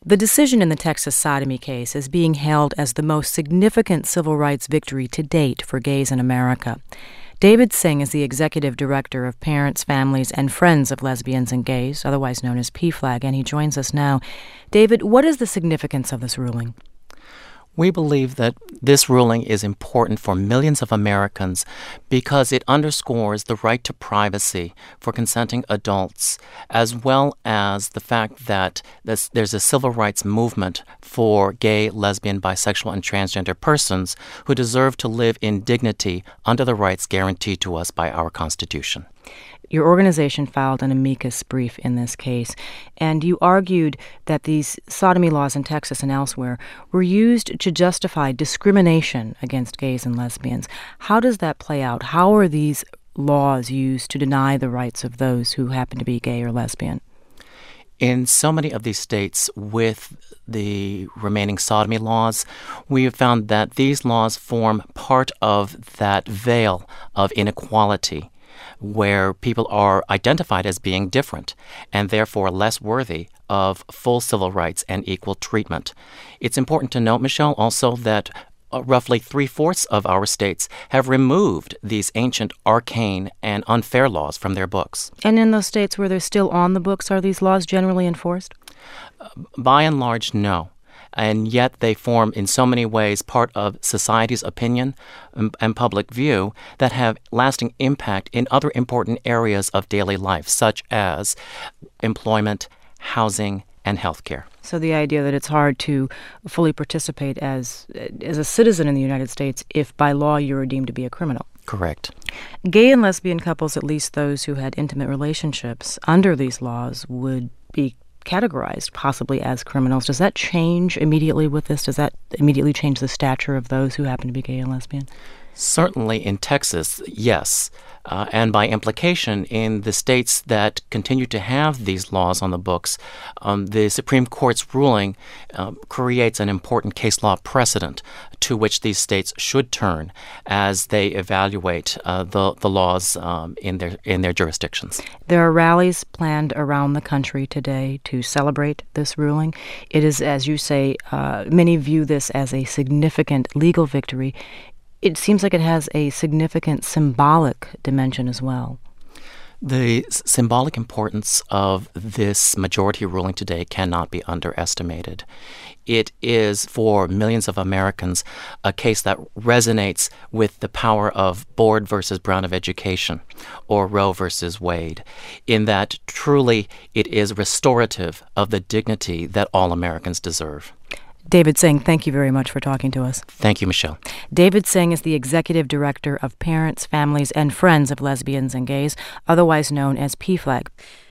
The decision in the Texas sodomy case is being hailed as the most significant civil rights victory to date for gays in America. David Singh is the executive director of Parents, Families, and Friends of Lesbians and Gays, otherwise known as PFLAG, and he joins us now. David, what is the significance of this ruling? We believe that this ruling is important for millions of Americans because it underscores the right to privacy for consenting adults, as well as the fact that there's a civil rights movement for gay, lesbian, bisexual, and transgender persons who deserve to live in dignity under the rights guaranteed to us by our Constitution. Your organization filed an amicus brief in this case, and you argued that these sodomy laws in Texas and elsewhere were used to justify discrimination against gays and lesbians. How does that play out? How are these laws used to deny the rights of those who happen to be gay or lesbian? In so many of these states with the remaining sodomy laws, we have found that these laws form part of that veil of inequality where people are identified as being different and therefore less worthy of full civil rights and equal treatment. It's important to note, Michelle, also that roughly 3/4 of our states have removed these ancient, arcane, and unfair laws from their books. And in those states where they're still on the books, are these laws generally enforced? By and large, no. And yet they form in so many ways part of society's opinion and public view that have lasting impact in other important areas of daily life, such as employment, housing, and healthcare. So the idea that it's hard to fully participate as a citizen in the United States if by law you're deemed to be a criminal. Correct. Gay and lesbian couples, at least those who had intimate relationships under these laws, would be categorized possibly as criminals. Does that change immediately with this? Does that immediately change the stature of those who happen to be gay and lesbian? Certainly in Texas, yes. And by implication, in the states that continue to have these laws on the books, the Supreme Court's ruling creates an important case law precedent to which these states should turn as they evaluate the laws in their jurisdictions. There are rallies planned around the country today to celebrate this ruling. It is, as you say, many view this as a significant legal victory. It seems like it has a significant symbolic dimension as well. The symbolic importance of this majority ruling today cannot be underestimated. It is, for millions of Americans, a case that resonates with the power of Board versus Brown of Education or Roe versus Wade, in that truly it is restorative of the dignity that all Americans deserve. David Singh, thank you very much for talking to us. Thank you, Michelle. David Singh is the executive director of Parents, Families, and Friends of Lesbians and Gays, otherwise known as PFLAG.